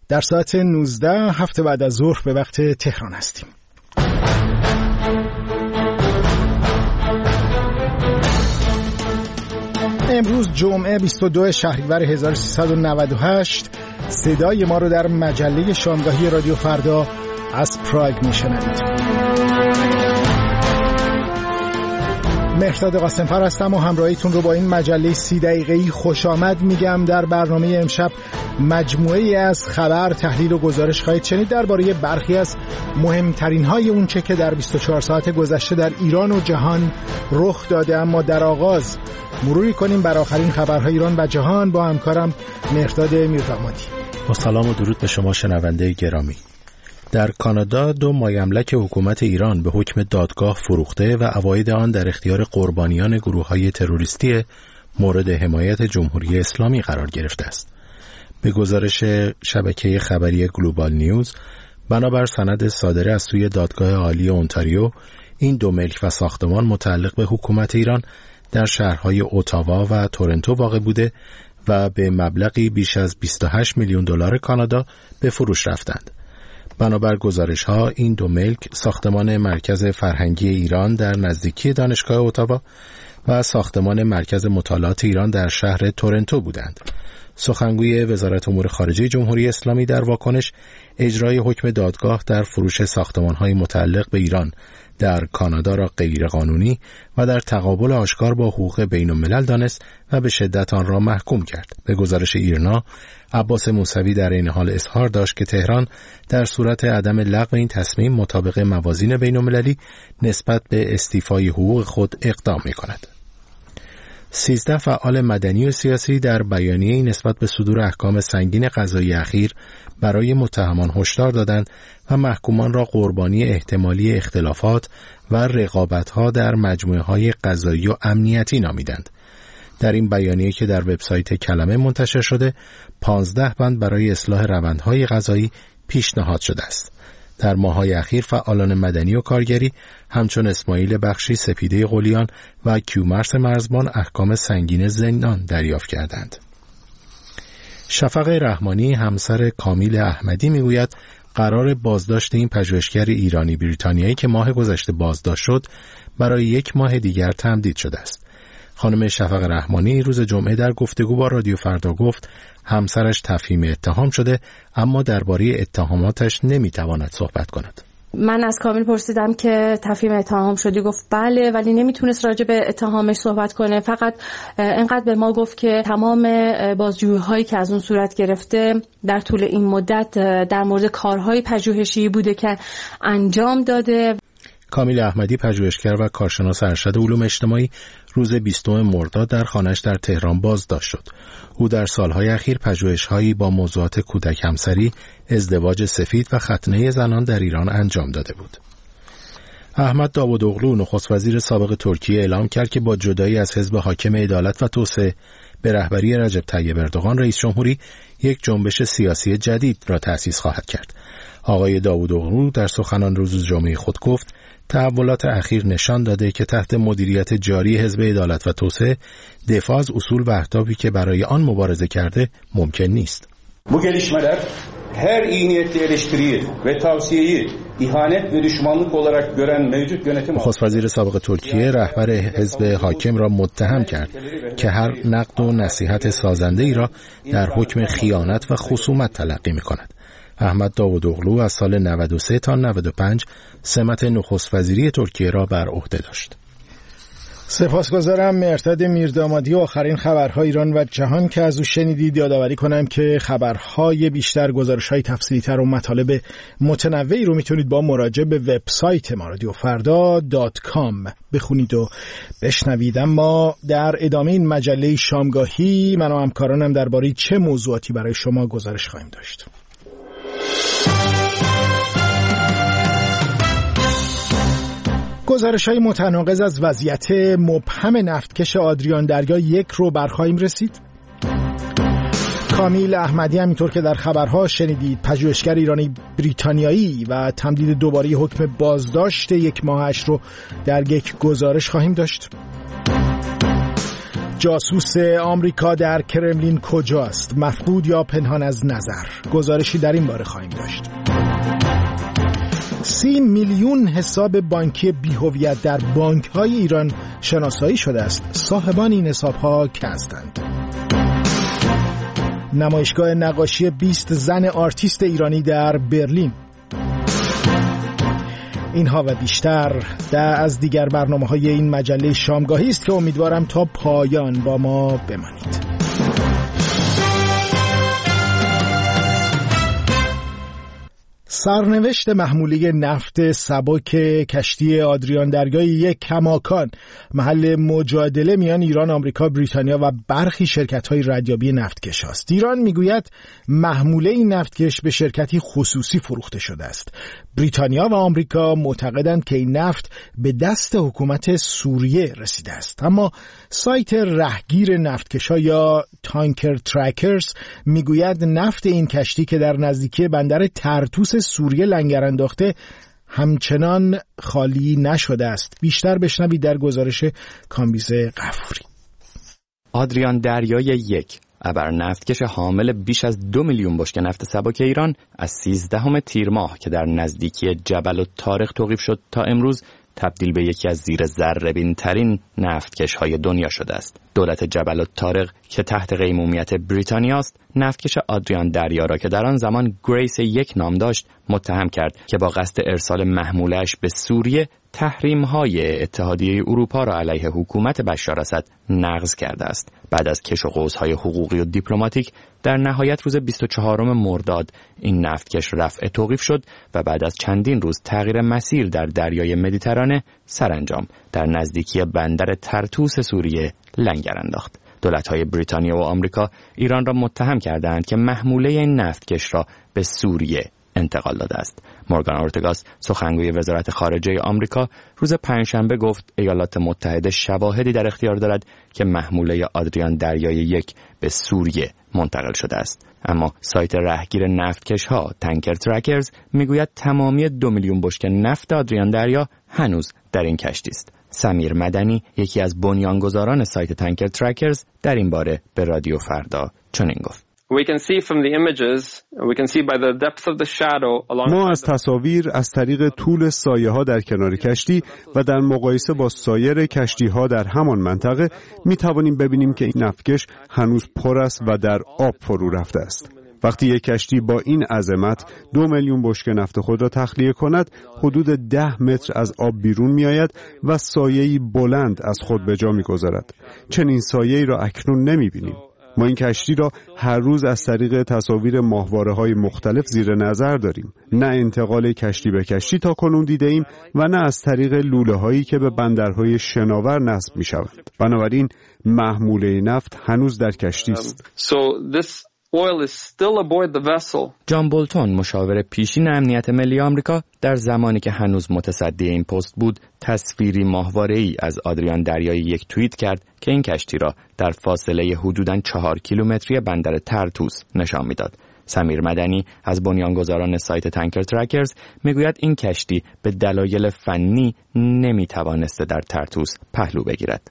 در ساعت 19 هفته بعد از ظهر به وقت تهران هستیم. امروز جمعه 22 شهریور 1398 صدای ما رو در مجله شامگاهی رادیو فردا از پراگ میشنوید. مهرداد قاسم‌فر هستم و همراهیتون رو با این مجله 30 دقیقه‌ای خوش آمد میگم. در برنامه امشب مجموعه‌ای از خبر، تحلیل و گزارش خواهید شنید درباره برخی از مهمترین های اونچه که در 24 ساعت گذشته در ایران و جهان رخ داده. اما در آغاز مروری کنیم بر آخرین خبرهای ایران و جهان با همکارم مهرداد میردامادی. با سلام و درود به شما شنونده گرامی. در کانادا 2 مایملک حکومت ایران به حکم دادگاه فروخته و عواید آن در اختیار قربانیان گروه‌های تروریستی مورد حمایت جمهوری اسلامی قرار گرفته است. به گزارش شبکه خبری گلوبال نیوز، بنابر سند صادره از سوی دادگاه عالی اونتاریو، این 2 ملک و ساختمان متعلق به حکومت ایران در شهرهای اوتاوا و تورنتو واقع بوده و به مبلغی بیش از 28 میلیون دلار کانادا به فروش رفتند. بنابر گزارش‌ها این 2 ملک ساختمان مرکز فرهنگی ایران در نزدیکی دانشگاه اوتاوا و ساختمان مرکز مطالعات ایران در شهر تورنتو بودند. سخنگوی وزارت امور خارجه جمهوری اسلامی در واکنش اجرای حکم دادگاه در فروش ساختمان‌های متعلق به ایران در کانادا را غیرقانونی و در تقابل آشکار با حقوق بین‌الملل دانست و به شدت آن را محکوم کرد. به گزارش ایرنا، عباس موسوی در این حال اظهار داشت که تهران در صورت عدم لغو این تصمیم مطابق موازین بین‌المللی نسبت به استیفای حقوق خود اقدام می‌کند. 13 فعال مدنی و سیاسی در بیانیه‌ای نسبت به صدور احکام سنگین قضایی اخیر برای متهمان هشدار دادند و محکومان را قربانی احتمالی اختلافات و رقابت‌ها در مجموعه‌های قضایی و امنیتی نامیدند. در این بیانیه که در وبسایت کلمه منتشر شده، 15 بند برای اصلاح روندهای قضایی پیشنهاد شده است. در ماه‌های اخیر فعالان مدنی و کارگری همچون اسماعیل بخشی، سپیده قلیان و کیومرث مرزبان احکام سنگین زندان دریافت کردند. شفق رحمانی همسر کامیل احمدی میگوید قرار بازداشت این پژوهشگر ایرانی بریتانیایی که ماه گذشته بازداشت شد برای 1 ماه دیگر تمدید شده است. خانم شفق رحمانی روز جمعه در گفتگو با رادیو فردا گفت همسرش تفهیم اتهام شده اما درباره اتهاماتش نمیتواند صحبت کند. من از کامیل پرسیدم که تفهیم اتهام شدی؟ گفت بله، ولی نمیتونست راجع به اتهامش صحبت کنه. فقط اینقدر به ما گفت که تمام بازجویی‌هایی که از اون صورت گرفته در طول این مدت در مورد کارهای پژوهشی بوده که انجام داده. کامیل احمدی پژوهشگر و کارشناس ارشد علوم اجتماعی روز 20 مرداد در خانه‌اش در تهران بازداشت شد. او در سالهای اخیر پژوهش‌هایی با موضوعات کودک همسری، ازدواج سفید و ختنه زنان در ایران انجام داده بود. احمد داوودوغلو نخست وزیر سابق ترکیه اعلام کرد که با جدایی از حزب حاکم عدالت و توسعه به رهبری رجب طیب اردوغان رئیس جمهوری یک جنبش سیاسی جدید را تأسیس خواهد کرد. آقای داوودوغلو در سخنان روز جمعه خود گفت تحولات اخیر نشان داده که تحت مدیریت جاری حزب عدالت و توسعه دفاع از اصول و اهدافی که برای آن مبارزه کرده ممکن نیست. Bu gelişmeler her iyi niyetli eleştiriyi ve tavsiyeyi ihanet ve düşmanlık olarak gören mevcut yönetim نخست وزیر سابق ترکیه رهبر حزب حاکم را متهم کرد که هر نقد و نصیحت سازنده ای را در حکم خیانت و خصومت تلقی می‌کند. احمد داوودوغلو از سال 93 تا 95 سمت نخست وزیری ترکیه را بر عهده داشت. سپاسگزارم مهرداد میردامادی. و آخرین خبرهای ایران و جهان که از او شنیدید، یادآوری کنم که خبرهای بیشتر، گزارش‌های تفصیلی‌تر و مطالب متنوعی رو میتونید با مراجعه به وبسایت ما radiofarda.com بخونید و بشنوید. اما در ادامه این مجله شامگاهی من و همکارانم درباره چه موضوعاتی برای شما گزارش خواهیم داشت. گزارش‌های متناقض از وضعیت مبهم نفتکش آدریان دریا یک رو برخواهیم رسید. کامیل احمدی همینطور که در خبرها شنیدید پژوهشگر ایرانی بریتانیایی و تمدید دوباره حکم بازداشت 1 ماهش رو در یک گزارش خواهیم داشت. جاسوس آمریکا در کرملین کجاست؟ مفقود یا پنهان از نظر؟ گزارشی در این باره خواهیم داشت. 30 میلیون حساب بانکی بی‌هویت در بانک‌های ایران شناسایی شده است. صاحبان این حساب‌ها که هستند؟ نمایشگاه نقاشی 20 زن آرتیست ایرانی در برلین. اینها و بیشتر از دیگر برنامه‌های این مجله شامگاهی است که امیدوارم تا پایان با ما بمانید. سرنوشت محموله نفت سبک کشتی آدریان دریای یک کماکان محل مجادله میان ایران، آمریکا، بریتانیا و برخی شرکت‌های ردیابی نفتکش است. ایران میگوید محموله این نفتکش به شرکتی خصوصی فروخته شده است. بریتانیا و آمریکا معتقدند که این نفت به دست حکومت سوریه رسیده است. اما سایت رهگیر نفتکش‌ها یا تانکر ترکرز میگوید نفت این کشتی که در نزدیکی بندر طرطوس سوریه لنگر انداخته همچنان خالی نشده است. بیشتر بشنوید در گزارش کامبیز غفوری. آدریان دریای یک ابر نفتکش حامل بیش از 2 میلیون بشکه نفت سبک ایران از 13 تیر ماه که در نزدیکی جبل الطارق توقیف شد تا امروز تبدیل به یکی از زیر ذره‌بین ترین نفتکش های دنیا شده است. دولت جبل الطارق که تحت قیمومیت بریتانیا است، نفتکش آدریان دریا را که در آن زمان گریس یک نام داشت متهم کرد که با قصد ارسال محموله‌اش به سوریه تحریم‌های اتحادیه اروپا را علیه حکومت بشار اسد نقض کرده است. بعد از کش و قوس‌های حقوقی و دیپلماتیک در نهایت روز 24 مرداد این نفتکش رفع توقیف شد و بعد از چندین روز تغییر مسیر در دریای مدیترانه سرانجام در نزدیکی بندر طرطوس سوریه لنگر انداخت. دولت‌های بریتانیا و آمریکا ایران را متهم کردند که محموله این نفتکش را به سوریه انتقال داده است. مورگان اورتگاس سخنگوی وزارت خارجه آمریکا روز پنجشنبه گفت ایالات متحده شواهدی در اختیار دارد که محموله آدریان دریای یک به سوریه منتقل شده است. اما سایت رهگیر نفتکش ها تانکر ترکرز میگوید تمامی 2 میلیون بشکه نفت آدریان دریا هنوز در این کشتی است. سمیر مدنی یکی از بنیانگذاران سایت تانکر ترکرز در این باره به رادیو فردا چنین گفت: ما از تصاویر از طریق طول سایه ها در کنار کشتی و در مقایسه با سایر کشتی ها در همان منطقه می توانیم ببینیم که این نفتکش هنوز پر است و در آب فرو رفته است. وقتی یک کشتی با این عظمت 2 میلیون بشکه نفت خود را تخلیه کند، حدود 10 متر از آب بیرون می آید و سایه‌ای بلند از خود به جا می گذارد. چنین سایه‌ای را اکنون نمی بینیم. ما این کشتی را هر روز از طریق تصاویر ماهواره‌های مختلف زیر نظر داریم. نه انتقال کشتی به کشتی تا کنون دیده ایم و نه از طریق لوله‌هایی که به بندرهای شناور نصب می‌شوند. بنابراین محموله نفت هنوز در کشتی است. جان بولتون مشاور پیشین امنیت ملی آمریکا در زمانی که هنوز متصدی این پست بود تصویری ماهواره‌ای از آدریان دریای یک توییت کرد که این کشتی را در فاصله حدوداً 4 کیلومتری بندر طرطوس نشان می‌داد. سمیر مدنی از بنیانگذاران سایت تانکر ترکرز میگوید این کشتی به دلایل فنی نمی‌توانسته در طرطوس پهلو بگیرد.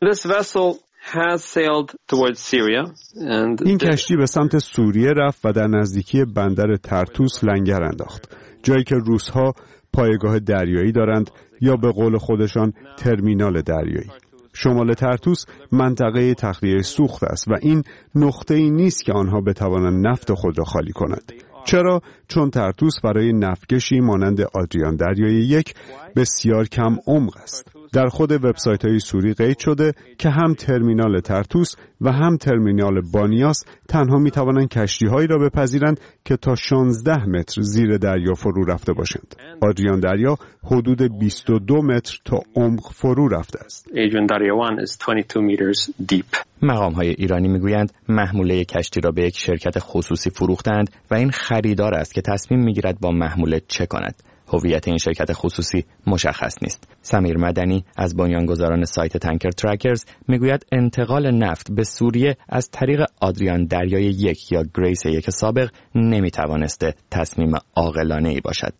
این کشتی به سمت سوریه رفت و در نزدیکی بندر طرطوس لنگر انداخت، جایی که روس‌ها پایگاه دریایی دارند یا به قول خودشان ترمینال دریایی. شمال طرطوس منطقه تخلیه سوخت است و این نقطه‌ای نیست که آنها بتوانند نفت خود را خالی کنند. چرا؟ چون طرطوس برای نفتکشی مانند آدریان دریای یک بسیار کم عمق است. در خود وبسایت‌های سوری قید شده که هم ترمینال طرطوس و هم ترمینال بانیاس تنها می‌توانند کشتی‌هایی را بپذیرند که تا 16 متر زیر دریا فرو رفته باشند. آدریان دریا حدود 22 متر تا عمق فرو رفته است. مقام‌های ایرانی میگویند محموله کشتی را به یک شرکت خصوصی فروختند و این خریدار است که تصمیم میگیرد با محموله چه کند. هویت این شرکت خصوصی مشخص نیست. سمیر مدنی از بنیانگذاران سایت تانکر ترکرز میگوید انتقال نفت به سوریه از طریق آدریان دریای یک یا گریس یک سابق نمیتوانسته تصمیم عاقلانه‌ای باشد.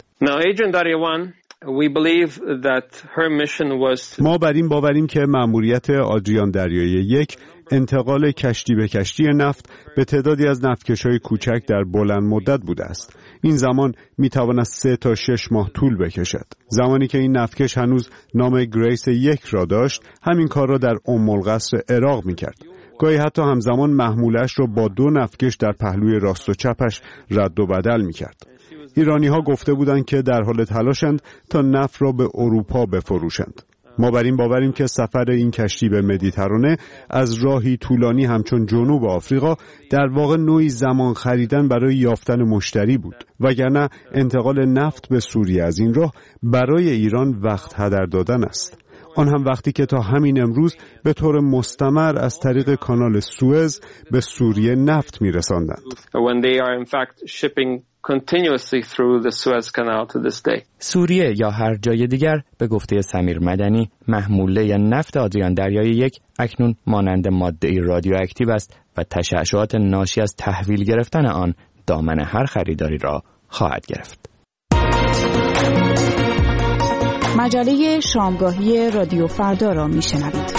ما بر این باوریم که مأموریت آدریان دریای یک انتقال کشتی به کشتی نفت به تعدادی از نفتکش‌های کوچک در بلند مدت بوده است. این زمان می‌تواند 3 تا 6 ماه طول بکشد. زمانی که این نفتکش هنوز نام گریس 1 را داشت، همین کار را در القصر عراق می‌کرد. گاهی حتی همزمان محمولش را با 2 نفتکش در پهلوی راست و چپش رد و بدل می‌کرد. ایرانی‌ها گفته بودند که در حال تلاشند تا نفت را به اروپا بفروشند. ما بر این باوریم که سفر این کشتی به مدیترانه از راهی طولانی همچون جنوب آفریقا در واقع نوعی زمان خریدن برای یافتن مشتری بود، وگرنه انتقال نفت به سوریه از این راه برای ایران وقت هدر دادن است. آن هم وقتی که تا همین امروز به طور مستمر از طریق کانال سوئز به سوریه نفت می‌رساندند. سوریه یا هر جای دیگر به گفته سمیر مدنی محموله نفت آدریان دریایی 1 اکنون مانند ماده رادیواکتیو است و تشعشعات ناشی از تحویل گرفتن آن دامن هر خریداری را خواهد گرفت. مجله شامگاهی رادیو فردا را میشنوید.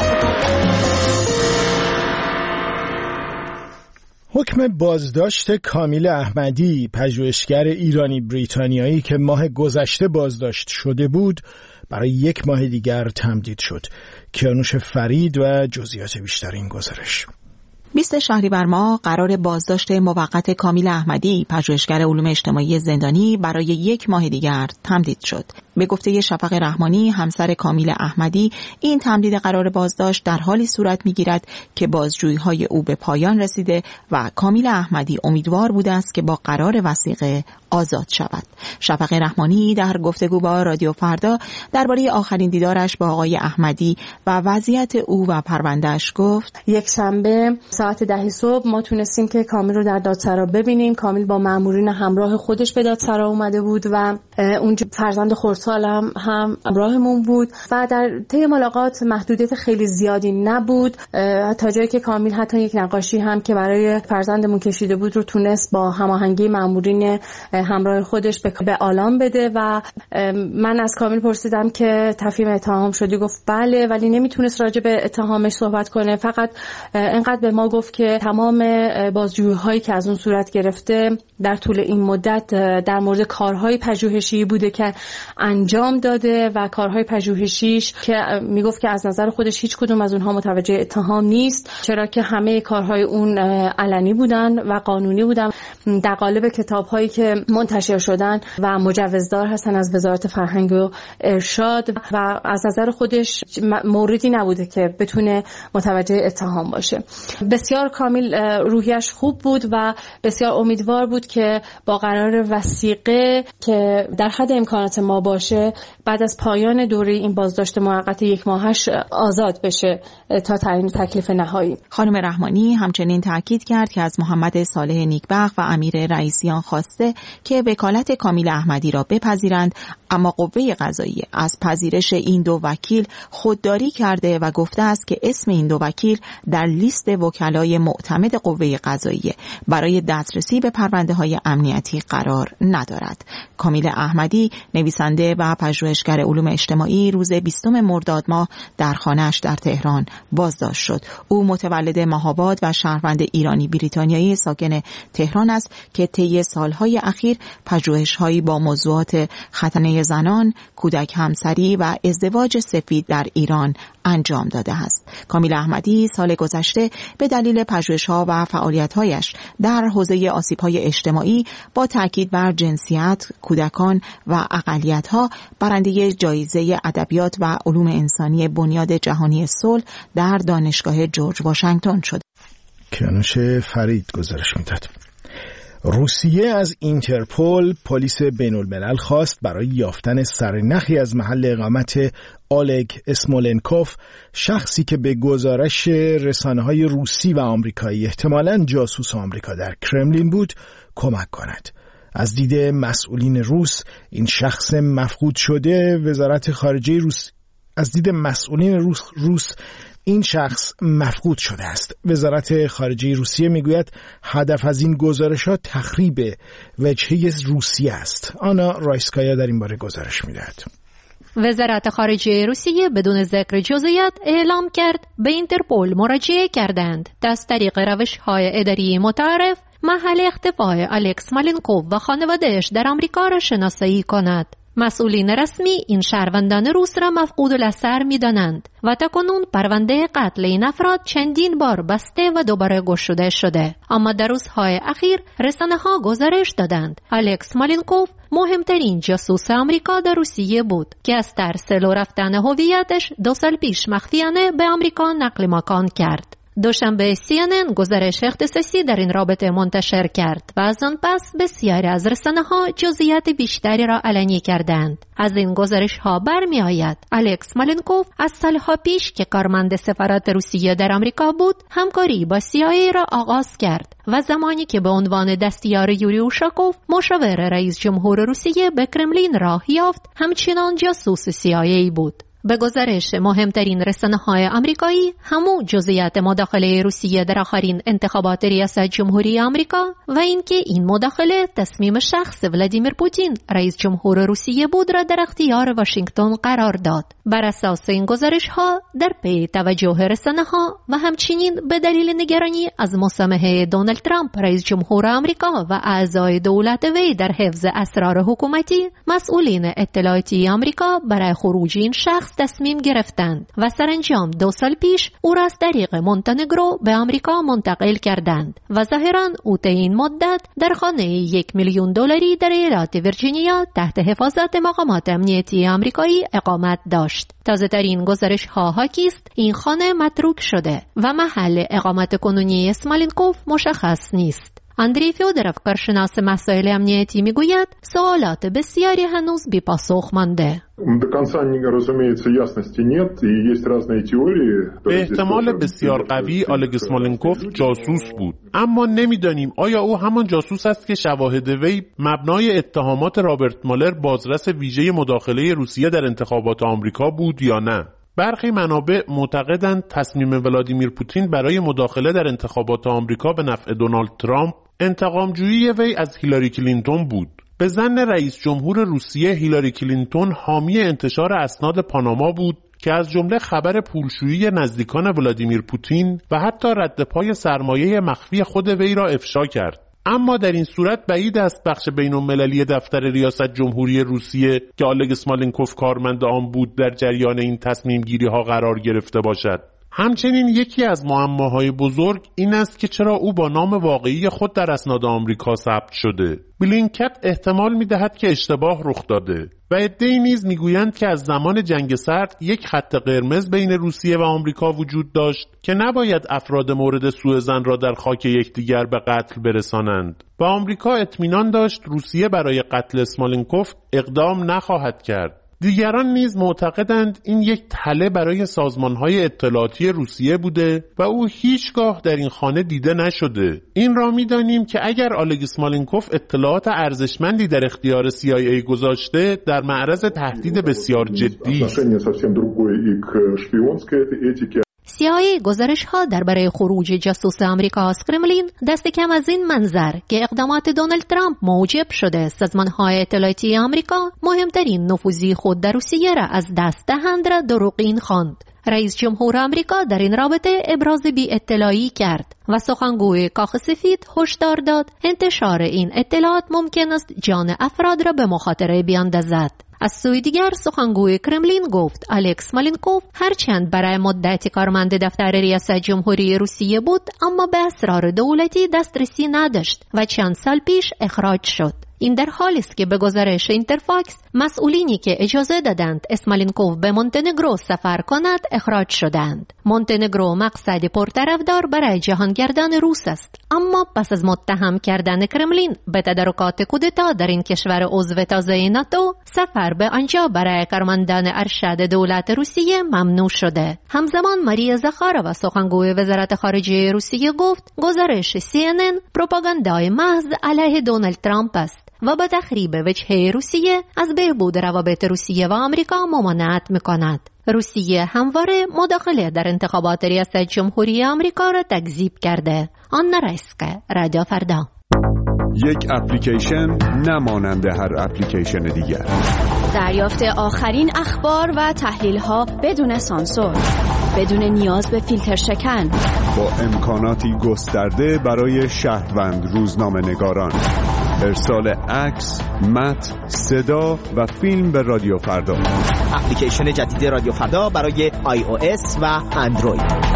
حکم بازداشت کامیل احمدی، پژوهشگر ایرانی بریتانیایی که ماه گذشته بازداشت شده بود، برای 1 ماه دیگر تمدید شد. کیانوش فرید و جزئیات بیشتر این گزارش. 20 شهریور ماه قرار بازداشت موقت کامیل احمدی، پژوهشگر علوم اجتماعی زندانی، برای 1 ماه دیگر تمدید شد. به گفته شفق رحمانی، همسر کامیل احمدی، این تمدید قرار بازداشت در حالی صورت می‌گیرد که بازجویی‌های او به پایان رسیده و کامیل احمدی امیدوار بوده است که با قرار وثیقه آزاد شود. شفق رحمانی در گفتگو با رادیو فردا درباره آخرین دیدارش با آقای احمدی و وضعیت او و پروندهش گفت: یک شنبه ساعت 10 صبح ما تونستیم که کامیل رو در دادسرا ببینیم. کامیل با مامورین همراه خودش به دادسرا اومده بود و اونجا فرزند خردسالم هم همراهمون بود و در طی ملاقات محدودیت خیلی زیادی نبود، تا جایی که کامیل حتی یک نقاشی هم که برای فرزندمون کشیده بود رو تونست با هماهنگی مامورین همراه خودش به آلام بده و من از کامیل پرسیدم که تفهیم اتهام شدی؟ گفت بله، ولی نمیتونست راجع به اتهامش صحبت کنه. فقط اینقدر به ما گفت که تمام بازجویی‌هایی که از اون صورت گرفته در طول این مدت در مورد کارهای پژوهشی بوده که انجام داده و کارهای پژوهشیش که میگفت که از نظر خودش هیچ کدوم از اونها متوجه اتهام نیست، چرا که همه کارهای اون علنی بودن و قانونی بودن، در قالب کتاب‌هایی که منتشر شدن و مجوزدار هستن از وزارت فرهنگ و ارشاد و از نظر خودش موردی نبوده که بتونه متوجه اتهام باشه. بسیار کامیل روحیش خوب بود و بسیار امیدوار بود که با قرار وثیقه که در حد امکانات ما باشه بعد از پایان دوره این بازداشت موقت 1 ماهش آزاد بشه تا تعیین تکلیف نهایی. خانم رحمانی همچنین تاکید کرد که از محمد صالح نیکبخت و امیر رئیسیان خواسته که وکالت کامیل احمدی را بپذیرند، اما قوه قضاییه از پذیرش این 2 وکیل خودداری کرده و گفته است که اسم این 2 وکیل در لیست وکلای معتمد قوه قضاییه برای دسترسی به پرونده‌های امنیتی قرار ندارد. کامیل احمدی، نویسنده و پژوهشگر علوم اجتماعی، روز 20 مرداد ماه در خانه‌اش در تهران بازداشت شد. او متولد مهاباد و شهروند ایرانی بریتانیایی ساکن تهران است که طی سالهای اخیر پژوهش‌هایی با موضوعات ختنه زنان، کودک همسری و ازدواج سفید در ایران انجام داده است. کامیل احمدی سال گذشته به دلیل پژوهش‌ها و فعالیت‌هایش در حوزه آسیب‌های اجتماعی با تاکید بر جنسیت، کودکان و اقلیت‌ها برنده جایزه ادبیات و علوم انسانی بنیاد جهانی صلح در دانشگاه جورج واشنگتن شد. کیانوش فرید گزارش می‌داد. روسیه از اینترپل، پلیس بین‌الملل، خواست برای یافتن سرنخی از محل اقامت اولگ اسمولنکوف، شخصی که به گزارش رسانه‌های روسی و آمریکایی احتمالاً جاسوس آمریکا در کرملین بود، کمک کند. از دید مسئولین روس این شخص مفقود شده، وزارت خارجه روس از دید مسئولین روس این شخص مفقود شده است. وزارت خارجه روسیه میگوید هدف از این گزارشات تخریب وجهه روسیه است. آنا رایسکایا در این باره گزارش میدهد. وزارت خارجه روسیه بدون ذکر جزئیات اعلام کرد به اینترپل مراجعه کردند تا از طریق روش‌های اداری متعارف محل اختفای الکس مالینکوف و خانواده‌اش در آمریکا را شناسایی کند. مسئولین رسمی این شهروندان روس را مفقود الاثر می‌دانند و تاکنون پرونده قتل این افراد چندین بار بسته و دوباره گشوده شده. اما در روزهای اخیر رسانه‌ها گزارش دادند الکس مالینکوف مهمترین جاسوس آمریکا در روسیه بود که از ترس لو رفتن هویتش 2 سال پیش مخفیانه به آمریکا نقل مکان کرد. دوشنبه CNN گزارش اختصاصی در این رابطه منتشر کرد و از آن پس بسیاری از رسانه‌ها جزئیات بیشتری را علنی کردند. از این گزارش‌ها برمی آید الکس مالینکوف از سالها پیش که کارمند سفارت روسیه در آمریکا بود همکاری با CIA را آغاز کرد و زمانی که به عنوان دستیار یوری اوشاکوف مشاور رئیس جمهور روسیه به کرملین راه یافت همچنان جاسوس CIA بود. به گزارش مهمترین رسانه‌های آمریکایی همون جزئیات مداخله روسیه در آخرین انتخابات ریاست جمهوری آمریکا و اینکه این مداخله تصمیم شخص ولادیمیر پوتین رئیس جمهور روسیه بود را در اختیار واشنگتن قرار داد. بر اساس این گزارش‌ها در پی توجه رسانه‌ها و همچنین به دلیل نگرانی از مسامحه دونالد ترامپ رئیس جمهور آمریکا و اعضای دولت وی در حفظ اسرار حکومتی، مسئولین اطلاعاتی آمریکا برای خروج این شخص تصمیم گرفتند و سرانجام 2 سال پیش او را از طریق مونتنگرو به آمریکا منتقل کردند و ظاهراً او طی این مدت در خانه $1,000,000 در ایالت ویرجینیا تحت حفاظت مقامات امنیتی آمریکایی اقامت داشت. تازه ترین گزارش ها حاکی است این خانه متروک شده و محل اقامت کنونی اسمالینکوف مشخص نیست. اندری فیودروف کارشناس مسائل امنیتی میگوید سوالات بسیاری هنوز بی پاسخ مانده. به احتمال بسیار قوی الکس مالینکوف جاسوس بود، اما نمیدانیم آیا او همان جاسوس است که شواهد وی مبنای اتهامات رابرت مالر بازرس ویژه مداخله روسیه در انتخابات آمریکا بود یا نه. برخی منابع معتقدند تصمیم ولادیمیر پوتین برای مداخله در انتخابات آمریکا به نفع دونالد ترامپ انتقام‌جویی وی از هیلاری کلینتون بود. به ظن رئیس جمهور روسیه هیلاری کلینتون حامی انتشار اسناد پاناما بود که از جمله خبر پولشویی نزدیکان ولادیمیر پوتین و حتی رد پای سرمایه مخفی خود وی را افشا کرد. اما در این صورت بعید است بخش بین‌المللی دفتر ریاست جمهوری روسیه که الکس مالینکوف کارمند آن بود در جریان این تصمیم گیری ها قرار گرفته باشد. همچنین یکی از معماهای بزرگ این است که چرا او با نام واقعی خود در اسناد آمریکا ثبت شده. بلینکت احتمال می‌دهد که اشتباه رخ داده و عده‌ای نیز می‌گویند که از زمان جنگ سرد یک خط قرمز بین روسیه و آمریکا وجود داشت که نباید افراد مورد سوءظن را در خاک یکدیگر به قتل برسانند. و آمریکا اطمینان داشت روسیه برای قتل اسمالینکوف اقدام نخواهد کرد. دیگران نیز معتقدند این یک تله برای سازمان‌های اطلاعاتی روسیه بوده و او هیچگاه در این خانه دیده نشده. این را می‌دانیم که اگر الکس مالینکوف اطلاعات ارزشمندی در اختیار CIA گذاشته در معرض تهدید بسیار جدی است. CIA گزارش‌ها درباره خروج جاسوس آمریکا از کرملین دست کم از این منظر که اقدامات دونالد ترامپ موجب شده سازمان‌های اطلاعاتی آمریکا مهمترین نفوذی خود در روسیه را از دست دهند را دروغین خواند. رئیس جمهور آمریکا در این رابطه ابراز بی اطلاعی کرد و سخنگوی کاخ سفید هشدار داد انتشار این اطلاعات ممکن است جان افراد را به مخاطره بیاندازد. از سوی دیگر سخنگوی کرملین گفت الکس مالینکوف هرچند برای مدتی کارمند دفتر ریاست جمهوری روسیه بود اما به اسرار دولتی دسترسی نداشت و چند سال پیش اخراج شد. این در حالی است که به گزارش اینترفاکس مسئولینی که اجازه دادند اسمالینکوف به مونتنگرو سفر کند اخراج شدند. مونتنگرو مقصد پرطرفدار برای جهانگردان روس است، اما پس از متهم کردن کرملین به تدارکات کودتا در این کشور عضو تازه ناتو سفر به آنجا برای کارمندان ارشد دولت روسیه ممنوع شده. همزمان ماریا زاخارova سخنگوی وزارت خارجه روسیه گفت گزارش CNN پروپاگاندای محض علیه دونالد ترامپ است و با تخریب وجهه روسیه از بهبود روابط روسیه و آمریکا ممانعت می‌کند. روسیه همواره مداخله در انتخابات ریاست جمهوری آمریکا را تکذیب کرده. آنا رایسکا، رادیو فردا. یک اپلیکیشن نمانند هر اپلیکیشن دیگر. دریافت آخرین اخبار و تحلیل‌ها بدون سانسور، بدون نیاز به فیلتر شکن، با امکاناتی گسترده برای شهروند روزنامه‌نگاران. ارسال عکس، متن، صدا و فیلم به رادیو فردا. اپلیکیشن جدید رادیو فردا برای iOS و اندروید.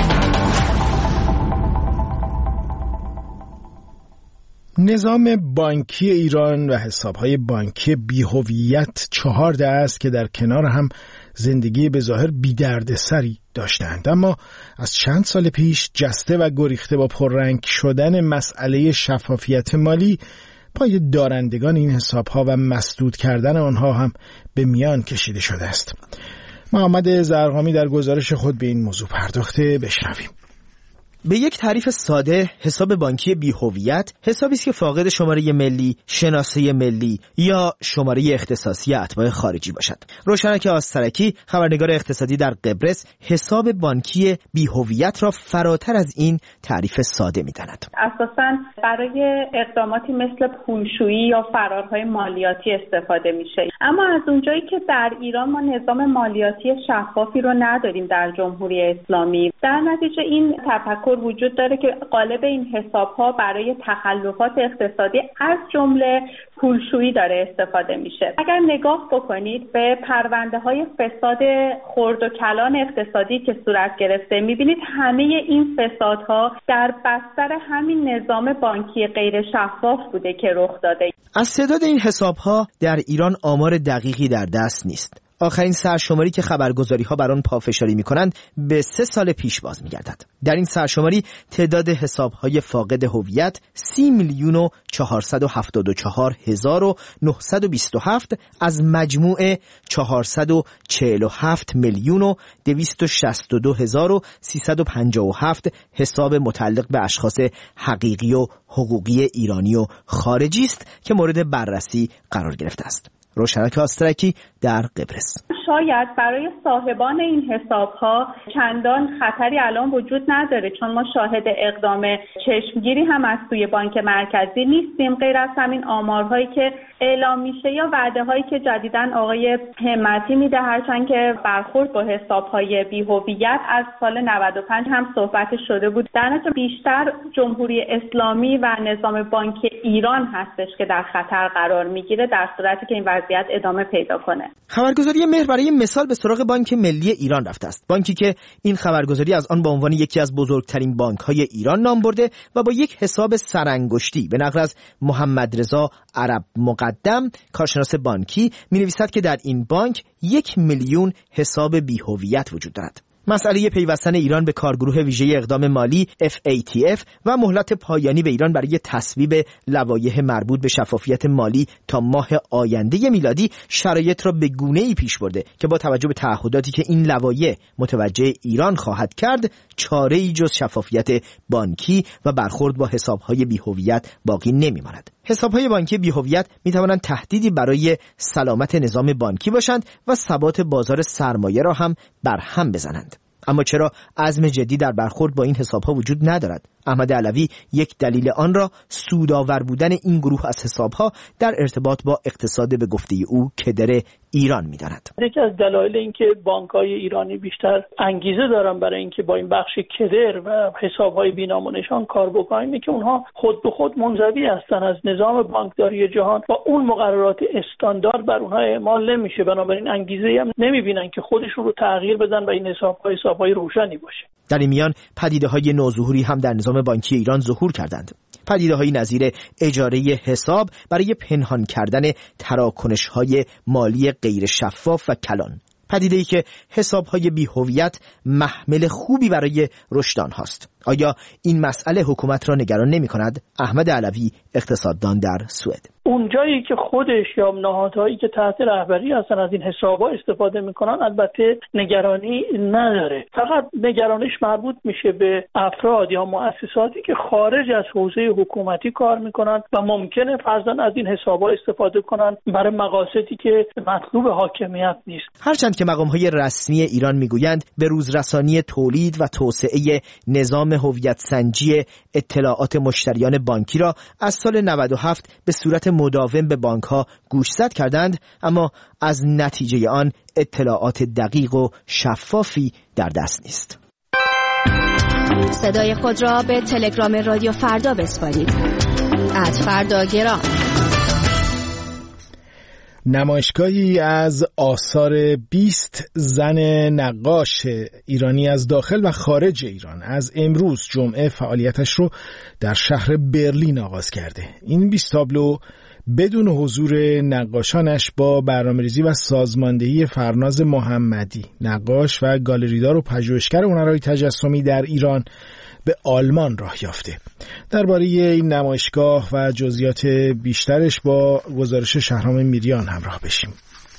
نظام بانکی ایران و حسابهای بانکی بی‌هویت 4 است که در کنار هم زندگی به ظاهر بی‌دردسری داشتند، اما از چند سال پیش جسته و گریخته با پررنگ شدن مسئله شفافیت مالی پای دارندگان این حسابها و مسدود کردن آنها هم به میان کشیده شده است. محمد زرقامی در گزارش خود به این موضوع پرداخته، بشنویم. به یک تعریف ساده، حساب بانکی بی‌هویت حسابی است که فاقد شماره ملی، شناسه ملی یا شماره اختصاصی اتباع خارجی باشد. روشنک آسترکی، خبرنگار اقتصادی در قبرس، حساب بانکی بی‌هویت را فراتر از این تعریف ساده می‌داند. اساساً برای اقداماتی مثل پولشویی یا فرارهای مالیاتی استفاده میشه. اما از اونجایی که در ایران ما نظام مالیاتی شفافی رو نداریم در جمهوری اسلامی، در نتیجه این تفکر وجود داره که قالب این حساب‌ها برای تخلفات اقتصادی از جمله پولشویی داره استفاده میشه. اگر نگاه بکنید به پرونده‌های فساد خرد و کلان اقتصادی که صورت گرفته، می‌بینید همه این فسادها در بستر همین نظام بانکی غیر شفاف بوده که رخ داده. از تعداد این حساب‌ها در ایران آمار دقیقی در دست نیست. آخرین سرشماری که خبرگزاری‌ها بر آن پافشاری می‌کنند به 3 سال پیش باز می‌گردد. در این سرشماری تعداد حساب‌های فاقد هویت 30,474,927 از مجموع 447,262,357 حساب متعلق به اشخاص حقیقی و حقوقی ایرانی و خارجی است که مورد بررسی قرار گرفته است. روشنک آسترکی در قبرس. شاید برای صاحبان این حساب‌ها چندان خطری الان وجود نداره، چون ما شاهد اقدام چشمگیری هم از سوی بانک مرکزی نیستیم، غیر از همین آمارهایی که اعلام میشه یا وعده‌هایی که جدیداً آقای همتی میده، هرچند که برخورد با حساب‌های بی‌هویت از سال 95 هم صحبت شده بود. در نتیجه بیشتر جمهوری اسلامی و نظام بانکی ایران هستش که در خطر قرار میگیره در صورتی که این وضعیت ادامه پیدا کنه. خبرگزاری مهر برای مثال به سراغ بانک ملی ایران رفته است. بانکی که این خبرگزاری از آن به عنوان یکی از بزرگترین بانک‌های ایران نام برده و با یک حساب سرانگشتی به نقل از محمد رضا عرب مقدم، کارشناس بانکی، می‌نویسد که در این بانک 1 میلیون حساب بی‌هویت وجود دارد. مسئله پیوستن ایران به کارگروه ویژه اقدام مالی FATF و مهلت پایانی به ایران برای تصویب لوایح مربوط به شفافیت مالی تا ماه آینده میلادی شرایط را به گونه‌ای پیش برده که با توجه به تعهداتی که این لوایح متوجه ایران خواهد کرد، چاره‌ای جز شفافیت بانکی و برخورد با حساب‌های بی‌هویت باقی نمی‌ماند. حساب‌های بانکی بی‌هویت می‌توانند تهدیدی برای سلامت نظام بانکی باشند و ثبات بازار سرمایه را هم برهم بزنند. اما چرا عزم جدی در برخورد با این حساب‌ها وجود ندارد؟ احمد علوی یک دلیل آن را سودآور بودن این گروه از حساب‌ها در ارتباط با اقتصاد به گفته او کدر ایران می‌داند. یکی از دلایل اینکه بانک‌های ایرانی بیشتر انگیزه دارن برای اینکه با این بخش کدر و حساب‌های بی‌نام و نشان کار بکنن اینه که اونها خود به خود منزوی هستن از نظام بانکداری جهان و اون مقررات استاندارد بر اونها اعمال نمیشه، بنابراین انگیزه‌ای هم نمی‌بینن که خودشون رو تغییر بدن و این حساب‌های روشنی باشه. در این میان پدیده‌های نوظهوری هم در نظام بانکی ایران ظهور کردند. پدیده‌هایی نظیر اجاره حساب برای پنهان کردن تراکنش‌های مالی غیر شفاف و کلان. پدیده‌ای که حساب‌های بی‌هویت محمل خوبی برای رشد آنهاست. آیا این مسئله حکومت را نگران نمی‌کند؟ احمد علوی، اقتصاددان در سوئد. اونجایی که خودش یا نهادهایی که تحت رهبری هستن از این حساب‌ها استفاده میکنن البته نگرانی نداره. فقط نگرانیش مربوط میشه به افراد یا مؤسساتی که خارج از حوزه حکومتی کار میکنن و ممکنه فرضاً از این حساب‌ها استفاده کنن برای مقاصدی که مطلوب حاکمیت نیست. هرچند که مقام‌های رسمی ایران میگویند به روزرسانی تولید و توسعه نظام هویت سنجی اطلاعات مشتریان بانکی را از سال 97 به صورت مداوم به بانک‌ها گوشزد کردند، اما از نتیجه آن اطلاعات دقیق و شفافی در دست نیست. صدای خود را به تلگرام رادیو فردا بسپارید. @فرداگرام. نمایشگاهی از آثار 20 زن نقاش ایرانی از داخل و خارج ایران از امروز جمعه فعالیتش رو در شهر برلین آغاز کرده. این 20 تابلو بدون حضور نقاشانش با برنامه‌ریزی و سازماندهی فرناز محمدی، نقاش و گالریدار و پژوهشگر هنرهای تجسمی در ایران، به آلمان راه یافته. درباره این نمایشگاه و جزئیات بیشترش با گزارش شهرام میریان همراه بشیم.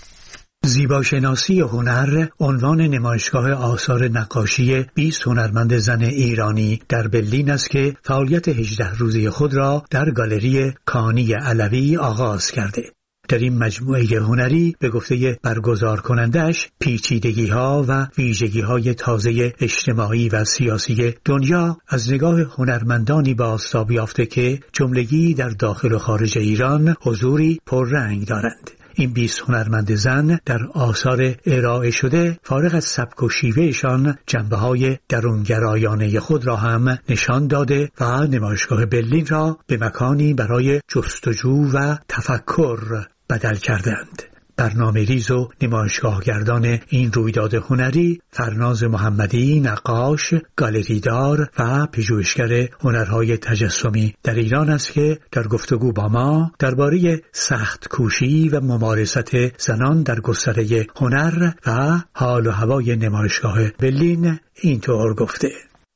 زیباشناسی هنر عنوان نمایشگاه آثار نقاشی 20 هنرمند زن ایرانی در برلین است که فعالیت 18 روزه خود را در گالری کانی علوی آغاز کرده. در این مجموعه هنری به گفته برگزار کنندش پیچیدگی‌ها و ویژگی‌های تازه اجتماعی و سیاسی دنیا از نگاه هنرمندانی بازتاب یافته که جملگی در داخل و خارج ایران حضوری پررنگ دارند. این 20 هنرمند زن در آثار ارائه شده فارغ از سبک و شیوهشان جنبه‌های درونگرایانه خود را هم نشان داده و نمایشگاه برلین را به مکانی برای جستجو و تفکر بدل کردند. برنامه‌ریز و نمایشگاهگردان این رویداد هنری فرناز محمدی، نقاش، گالریدار و پژوهشگر هنرهای تجسمی در ایران است که در گفتگو با ما درباره سخت کوشی و ممارست زنان در گستره هنر و حال و هوای نمایشگاه برلین اینطور گفته: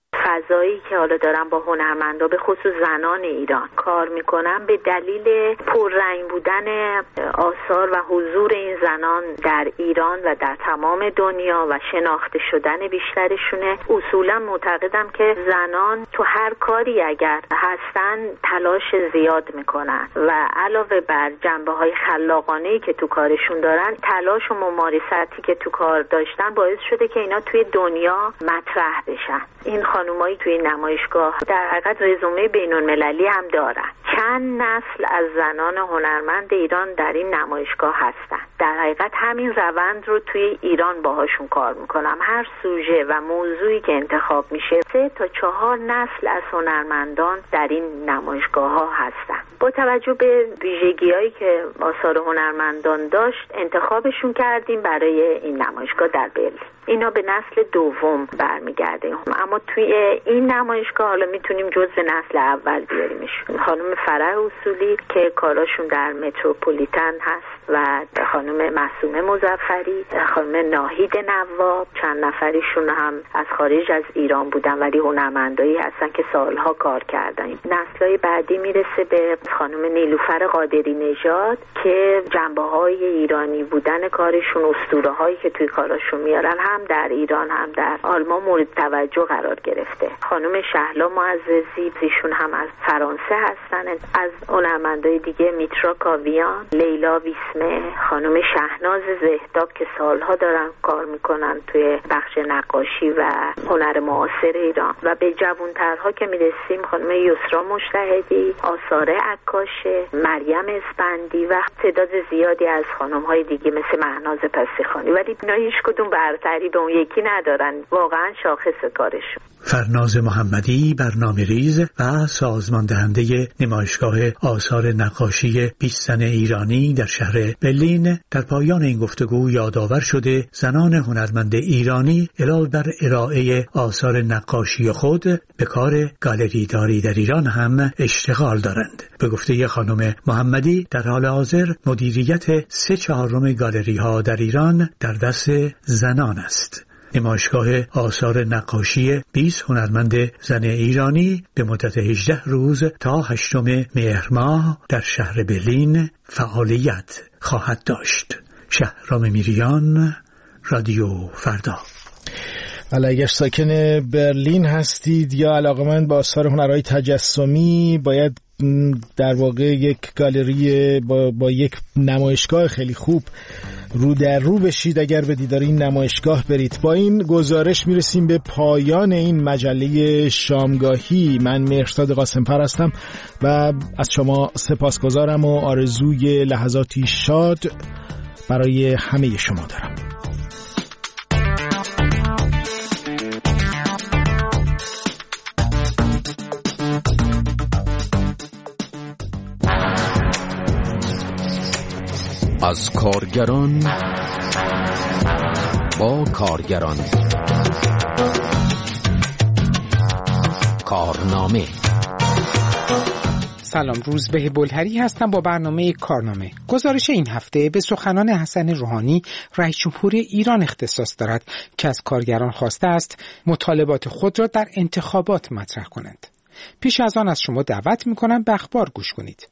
فضایی که حالا دارم با هنرمندا به خصوص زنان ایران کار میکنم به دلیل پررنگ بودن آثار و حضور این زنان در ایران و در تمام دنیا و شناخته شدن بیشترشونه. اصولا معتقدم که زنان تو هر کاری اگر هستن تلاش زیاد میکنن و علاوه بر جنبه‌های خلاقانه‌ای که تو کارشون دارن، تلاش و ممارستی که تو کار داشتن باعث شده که اینا توی دنیا مطرح بشن. این خانومایی توی نمایشگاه در حقیقت رزومه بین‌المللی هم دارن. چند نسل از زنان هنرمند ایران در این نمایشگاه هستن. در حقیقت همین روند رو توی ایران باهاشون کار میکنم. هر سوژه و موضوعی که انتخاب میشه 3 تا 4 نسل از هنرمندان در این نمایشگاه ها هستن. با توجه به ویژگی‌هایی که آثار هنرمندان داشت انتخابشون کردیم برای این نمایشگاه در برلین. اینا به نسل دوم برمیگرده، اما توی این نمایشگاه حالا میتونیم جزو نسل اول بیاریمشون. خانم فرح اصولی که کاراشون در متروپولیتن هست و خانم معصومه مظفری، خانم ناهید نواب، چند نفریشون هم از خارج از ایران بودن ولی هنرمندایی هستن که سالها کار کردن. نسل‌های بعدی میرسه به خانم نیلوفر قادری نژاد که جنبه‌های ایرانی بودن کارشون، اسطوره‌هایی که توی کاراشون میارن هم در ایران هم در آلمان مورد توجه قرار گرفته. خانم شهلا معززی، ایشون هم از فرانسه هستن. از هنرمندای دیگه میترا کاویان، لیلا ویسمه، خانم شهناز زهداب که سالها دارن کار میکنن توی بخش نقاشی و هنر معاصر ایران و به جوانترها که میرسیم خانم یسرا مجتهدی، آثاره عکاشه، مریم اسپندی و تعداد زیادی از خانم‌های دیگه مثل مهناز پسیخانی، ولی اینا هیچ کدوم برتری به اون یکی ندارن، واقعا شاخص کارشون. فرناز محمدی برنامه‌ریز و سازمان دهنده نمایشگاه آثار نقاشی 20 زن ایرانی در شهر برلین در پایان این گفتگو یادآور شده زنان هنرمند ایرانی علاوه بر ارائه آثار نقاشی خود به کار گالریداری در ایران هم اشتغال دارند. به گفته خانم محمدی در حال حاضر مدیریت 3/4 گالری ها در ایران در دست زنان است. نمایشگاه آثار نقاشی 20 هنرمند زن ایرانی به مدت 18 روز تا 8 مهر ماه در شهر برلین فعالیت خواهد داشت. شهرام میریان، رادیو فردا. حالا اگر ساکن برلین هستید یا علاقه‌مند به آثار هنرهای تجسمی، باید در واقع یک گالری با یک نمایشگاه خیلی خوب رو در رو بشید اگر به دیدار این نمایشگاه برید. با این گزارش میرسیم به پایان این مجله شامگاهی. من مهرزاد قاسم‌فر هستم و از شما سپاسگزارم و آرزوی لحظاتی شاد برای همه شما دارم. از کارگران با کارگران. کارنامه. سلام، روزبه بلهری هستم با برنامه کارنامه. گزارش این هفته به سخنان حسن روحانی رئیس جمهور ایران اختصاص دارد که از کارگران خواسته است مطالبات خود را در انتخابات مطرح کنند. پیش از آن از شما دعوت می‌کنم به اخبار گوش کنید.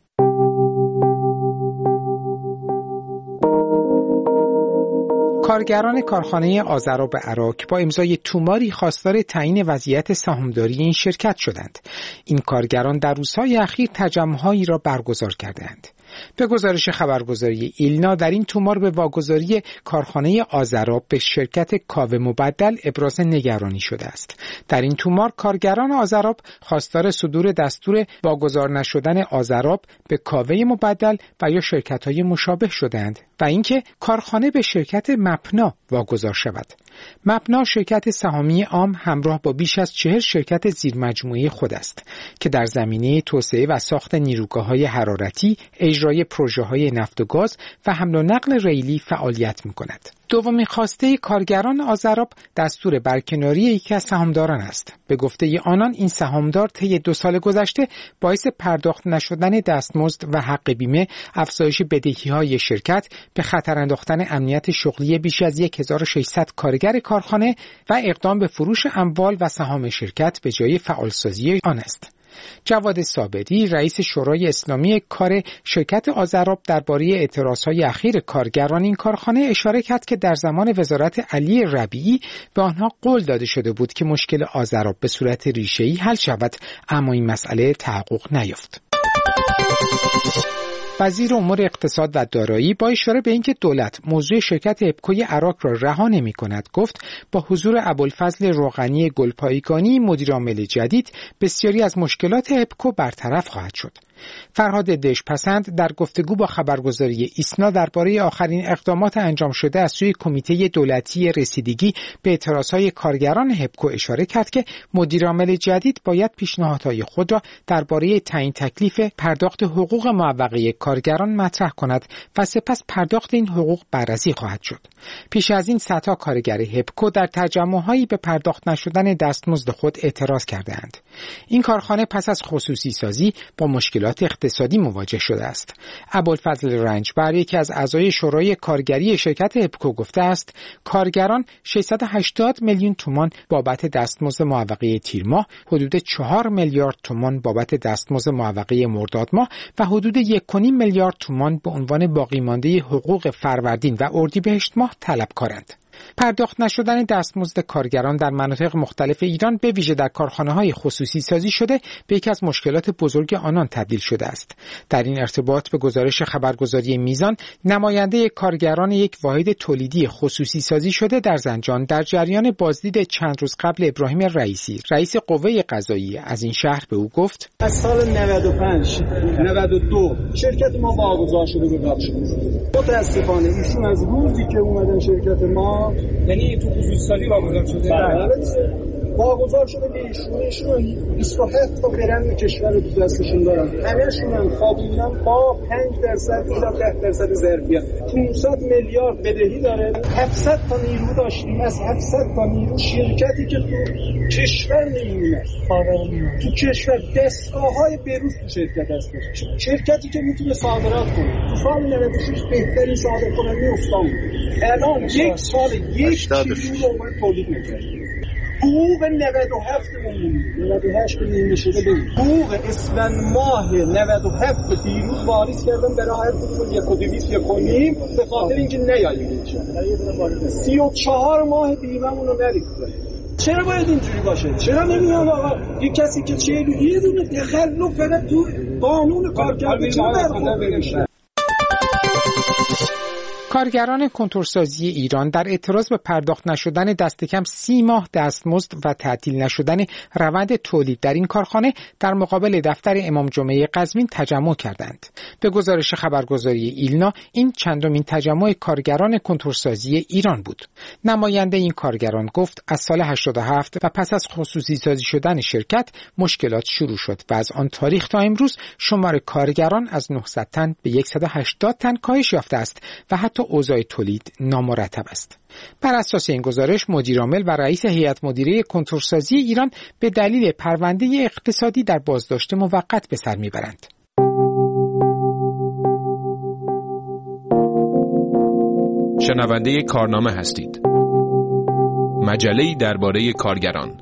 کارگران کارخانه آذراب عراق با امضای توماری خواستار تعیین وضعیت سهامداری این شرکت شدند. این کارگران در روزهای اخیر تجمع‌هایی را برگزار کردند. به گزارش خبرگزاری ایلنا، در این تومار به واگذاری کارخانه آذراب به شرکت کاوه مبدل ابراز نگرانی شده است. در این تومار کارگران آذراب خواستار صدور دستور واگذار نشدن آذراب به کاوه مبدل و یا شرکت‌های مشابه شدند و اینکه کارخانه به شرکت مپنا واگذار شود. مپنا شرکت سهامی عام همراه با بیش از 40 شرکت زیرمجموعه خود است که در زمینه توسعه و ساخت نیروگاه‌های حرارتی، اجرای پروژه‌های نفت و گاز و حمل و نقل ریلی فعالیت می‌کند. دومین خواسته کارگران آذراب دستور برکناری یکی از سهامداران است. به گفته آنان این سهامدار طی 2 سال گذشته باعث پرداخت نشدن دستمزد و حق بیمه، افزایش بدهی‌های شرکت، به خطر انداختن امنیت شغلی بیش از 1600 کارگر کارخانه و اقدام به فروش اموال و سهام شرکت به جای فعالسازی آن است. جواد صابری، رئیس شورای اسلامی کار شرکت آذراب، درباره اعتراضهای اخیر کارگران این کارخانه اشاره کرد که در زمان وزارت علی ربیعی به آنها قول داده شده بود که مشکل آذراب به صورت ریشه‌ای حل شود، اما این مسئله تحقق نیافت. وزیر امور اقتصاد و دارایی با اشاره به اینکه دولت موضوع شرکت اپکوی عراق را رها نمی‌کند گفت با حضور ابوالفضل روغنی گلپایگانی مدیر عامل جدید بسیاری از مشکلات اپکو برطرف خواهد شد. فرهاد دهشت‌پسند در گفتگو با خبرگزاری ایسنا درباره آخرین اقدامات انجام شده از سوی کمیته دولتی رسیدگی به اعتراضهای کارگران هپکو اشاره کرد که مدیر عامل جدید باید پیشنهادهای خود را درباره تعیین تکلیف پرداخت حقوق معوقه کارگران مطرح کند و سپس پرداخت این حقوق بررسی خواهد شد. پیش از این صدها کارگر هپکو در تجمع‌هایی به پرداخت نشدن دستمزد خود اعتراض کردند. این کارخانه پس از خصوصی سازی با مشکلات اقتصادی مواجه شده است. ابوالفضل رنجبر، یکی از اعضای شورای کارگری شرکت هپکو، گفته است کارگران 680 میلیون تومان بابت دستمزد معوقه تیر ماه، حدود 4 میلیارد تومان بابت دستمزد معوقه مرداد ماه و حدود 1.5 میلیارد تومان به عنوان باقی مانده حقوق فروردین و اردیبهشت ماه طلبکارند. پرداخت نشدن دستمزد کارگران در مناطق مختلف ایران به ویژه در کارخانه‌های خصوصی سازی شده به یکی از مشکلات بزرگ آنان تبدیل شده است. در این ارتباط به گزارش خبرگزاری میزان، نماینده کارگران یک واحد تولیدی خصوصی سازی شده در زنجان در جریان بازدید چند روز قبل ابراهیم رئیسی، رئیس قوه قضاییه از این شهر به او گفت: از سال 95 92 شرکت ما واگذار شده به دادشاه. متاسفانه ایشون از روزی که اومدن شرکت ما، یعنی تو خصوصی سازی واگذار شده، واگذار شده به ایشون 27 تا برند کشور رو تو دستشون دارن، همه‌شون هم خوابیدن با 5% الی 10% ظرفیت. 500 میلیارد بدهی داره، 700 تا نیرو داشتیم، از 700 تا نیرو شرکتی که تو کشور نمیمونه، تو کشور دستگاه‌های بروز تو شرکت هستش، شرکتی که میتونه صادرات کنه. تو سال 96 بهترین صادرکننده استان بود. الان یک سال 1 کیلو رو من تولید می‌کنه. حقوق 98 میلیون شده بود. حقوق اسفند ماه 97 دیروز واریز کردم برای هر کدوم 1.2 1.5 به خاطر اینکه نیاییم اینجا. 34 ماه بیمه‌مون رو نریختن. چرا باید اینجوری باشه؟ چرا نمیاد آقا یک کسی که 41 دونه تخلف کنه تو قانون کارکرد چرا برخورد نمیشه؟ کارگران کنتورسازی ایران در اعتراض به پرداخت نشدن دست کم 30 ماه دستمزد و تعطیل نشدن روند تولید در این کارخانه در مقابل دفتر امام جمعه قزوین تجمع کردند. به گزارش خبرگزاری ایلنا این چندمین تجمع کارگران کنتورسازی ایران بود. نماینده این کارگران گفت از سال 87 و پس از خصوصی سازی شدن شرکت مشکلات شروع شد و از آن تاریخ تا امروز شمار کارگران از 900 تن به 180 تن کاهش یافته است و حتی اوضاع تولید نامرتب است. بر اساس این گزارش مدیرعامل و رئیس هیئت مدیره کنتورسازی ایران به دلیل پرونده اقتصادی در بازداشت موقت به سر میبرند. شنونده کارنامه هستید. مجله‌ای درباره کارگران.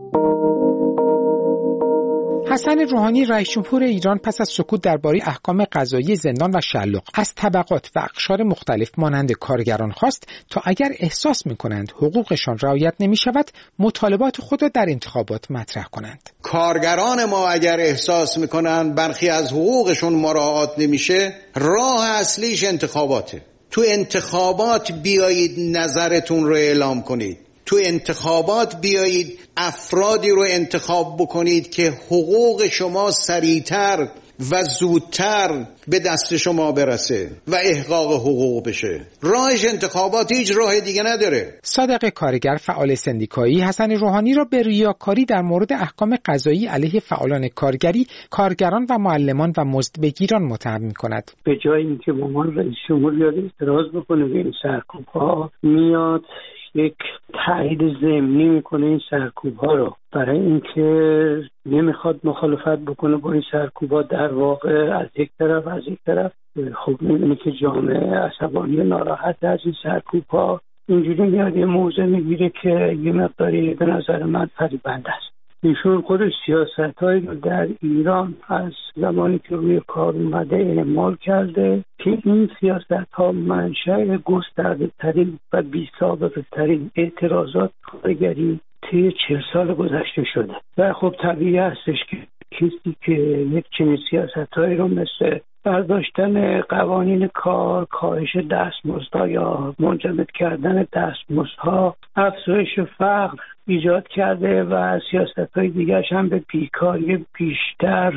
حسن روحانی رئیس جمهور ایران پس از سکوت درباره احکام قضایی زندان و شلوغ از طبقات و اقشار مختلف مانند کارگران خواست تا اگر احساس می‌کنند حقوقشان رعایت نمی‌شود مطالبات خود را در انتخابات مطرح کنند. کارگران ما اگر احساس می‌کنند برخی از حقوقشون مراعات نمیشه، راه اصلیش انتخاباته. تو انتخابات بیایید نظرتون رو اعلام کنید. تو انتخابات بیایید افرادی رو انتخاب بکنید که حقوق شما سریعتر و زودتر به دست شما برسه و احقاق حقوق بشه. راهش انتخابات، هیچ راه دیگه نداره. صادق کارگر فعال سندیکایی حسن روحانی را به ریاکاری در مورد احکام قضایی علیه فعالان کارگری، کارگران و معلمان و مزدبگیران متهم می‌کند. به جای اینکه با ما رئیس جمهور بیاد اعتراض بکنه به این سرکوب‌ها، میاد یک تایید ضمنی میکنه این سرکوب‌ها رو، برای اینکه نمیخواد مخالفت بکنه با این سرکوب‌ها. در واقع از یک طرف خب میبینه که جامعه عصبانی ناراحت از این سرکوب‌ها، اینجوری میاد یه موضع میگیره که یه مقداری به نظر من فریبنده است. ایشون خود سیاست‌هایی رو در ایران از زمانی که روی کار اومده اعمال کرده که این سیاست‌ها منشأ گسترده‌ترین و بی‌سابقه‌ترین اعتراضات کارگری طی 40 سال گذشته شده و خب طبیعی هستش که کسی که یک چنین سیاست‌هایی رو مثل برداشتن قوانین کار، کاهش دستمزدها یا منجمد کردن دستمزدها، افزایش فقر ایجاد کرده و سیاست‌های دیگرش هم به بیکاری بیشتر،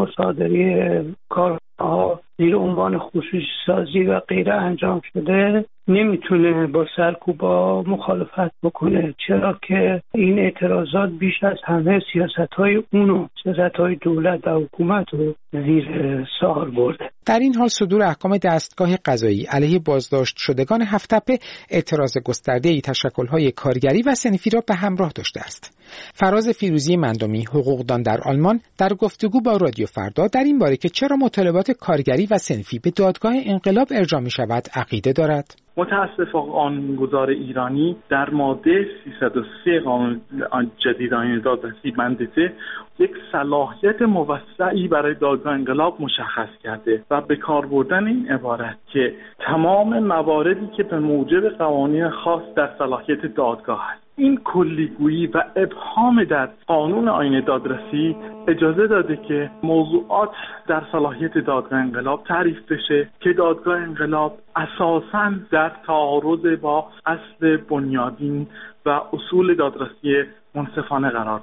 مصادره کارها زیر عنوان خصوصی سازی و غیره انجام شده، نمیتونه با سرکوبا مخالفت بکنه، چرا که این اعتراضات بیش از همه سیاست‌های اونو، سیاست‌های دولت و حکومت رو زیر سوال برده. در این حال صدور احکام دستگاه قضایی علیه بازداشت شدگان هفت‌تپه اعتراض گسترده‌ای تشکل‌های کارگری و صنفی را به همراه داشته است. فراز فیروزی مندمی، حقوقدان در آلمان، در گفتگو با رادیو فردا در این باره که چرا مطالبات کارگری و صنفی به دادگاه انقلاب ارجاع می‌شود عقیده دارد. متاسفانه قانونگذار ایرانی در ماده 303 قانون جدید آیین دادرسی بند 3 یک صلاحیت موسعی برای دادگاه انقلاب مشخص کرده و به کار بردن این عبارت که تمام مواردی که به موجب قوانین خاص در صلاحیت دادگاه است، این کلیگویی و ابهام در قانون آیین دادرسی اجازه داده که موضوعات در صلاحیت دادگاه انقلاب تعریف بشه که دادگاه انقلاب اساساً در تعارض با اصل بنیادین و اصول دادرسی منصفانه قرار داره.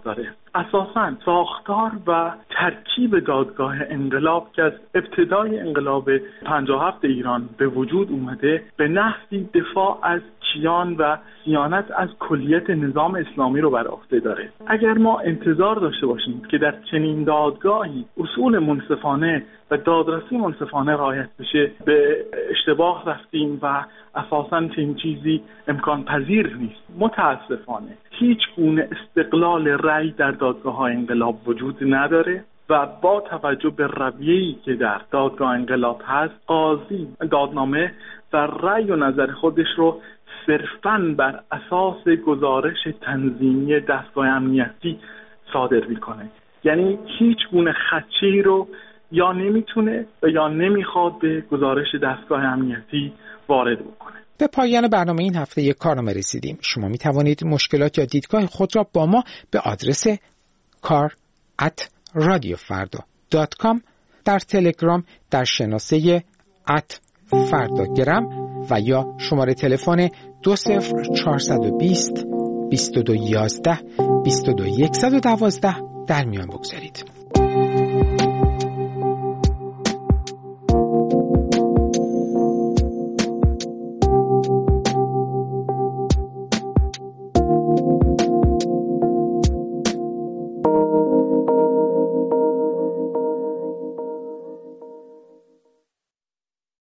اساساً ساختار و ترکیب دادگاه انقلاب که از ابتدای انقلاب 57 ایران به وجود اومده به نحوی دفاع از کیان و صیانت از کلیت نظام اسلامی رو بر عهده داره. اگر ما انتظار داشته باشیم که در چنین دادگاهی اصول منصفانه و دادرسی منصفانه رعایت بشه، به اشتباه رفتیم و اساساً چنین چیزی امکان پذیر نیست. متاسفانه هیچ گونه استقلال رأی در دادگاه‌های انقلاب وجود نداره و با توجه به رویه‌ای که در دادگاه انقلاب هست، قاضی دادنامه و رأی و نظر خودش رو صرفاً بر اساس گزارش تنظیمی دستگاه امنیتی صادر میکنه. یعنی هیچ گونه خدشه‌ای رو یا نمیتونه و یا نمیخواد به گزارش دستگاه امنیتی وارد بکنه. به پایان برنامه این هفته کارنامه رسیدیم. شما می توانید مشکلات یا دیدگاه خود را با ما به آدرس kar@radiofarda.com در تلگرام در شناسه @فرداگرام و یا شماره تلفن 20420 2211 22112 در میان بگذارید.